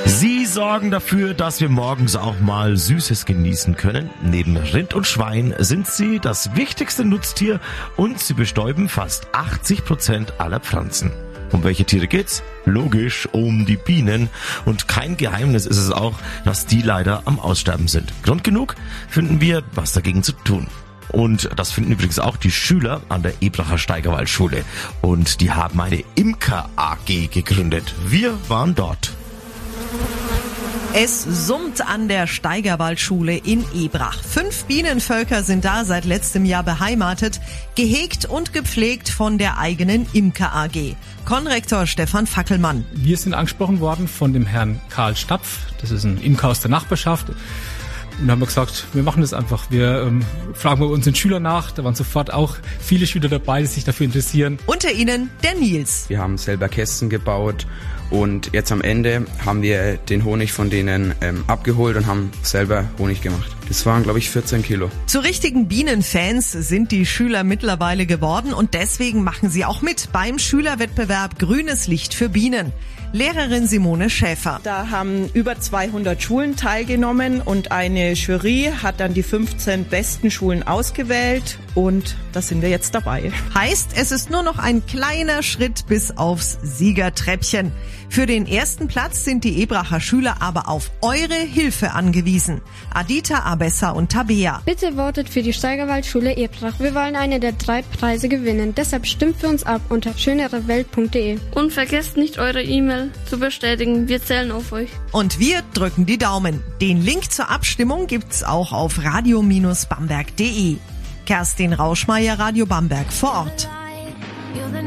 Sie sorgen dafür, dass wir morgens auch mal Süßes genießen können. Neben Rind und Schwein sind sie das wichtigste Nutztier und sie bestäuben fast 80% aller Pflanzen. Um welche Tiere geht's? Logisch, um die Bienen. Und kein Geheimnis ist es auch, dass die leider am Aussterben sind. Grund genug finden wir, was dagegen zu tun. Und das finden übrigens auch die Schüler an der Ebracher Steigerwaldschule. Und die haben eine Imker-AG gegründet. Wir waren dort. Es summt an der Steigerwaldschule in Ebrach. 5 Bienenvölker sind da seit letztem Jahr beheimatet, gehegt und gepflegt von der eigenen Imker AG. Konrektor Stefan Fackelmann. Wir sind angesprochen worden von dem Herrn Karl Stapf, das ist ein Imker aus der Nachbarschaft. Und haben wir gesagt, wir machen das einfach. Wir fragen bei unseren Schülern nach. Da waren sofort auch viele Schüler dabei, die sich dafür interessieren. Unter ihnen der Nils. Wir haben selber Kästen gebaut und jetzt am Ende haben wir den Honig von denen abgeholt und haben selber Honig gemacht. Das waren, glaube ich, 14 Kilo. Zu richtigen Bienenfans sind die Schüler mittlerweile geworden und deswegen machen sie auch mit beim Schülerwettbewerb Grünes Licht für Bienen. Lehrerin Simone Schäfer. Da haben über 200 Schulen teilgenommen und eine Jury hat dann die 15 besten Schulen ausgewählt und da sind wir jetzt dabei. Heißt, es ist nur noch ein kleiner Schritt bis aufs Siegertreppchen. Für den ersten Platz sind die Ebracher Schüler aber auf eure Hilfe angewiesen. Adita, Abessa und Tabea. Bitte votet für die Steigerwaldschule Ebrach. Wir wollen eine der 3 Preise gewinnen. Deshalb stimmt für uns ab unter schönerewelt.de. Und vergesst nicht, eure E-Mail zu bestätigen. Wir zählen auf euch. Und wir drücken die Daumen. Den Link zur Abstimmung gibt's auch auf radio-bamberg.de. Kerstin Rauschmeier, Radio Bamberg vor Ort.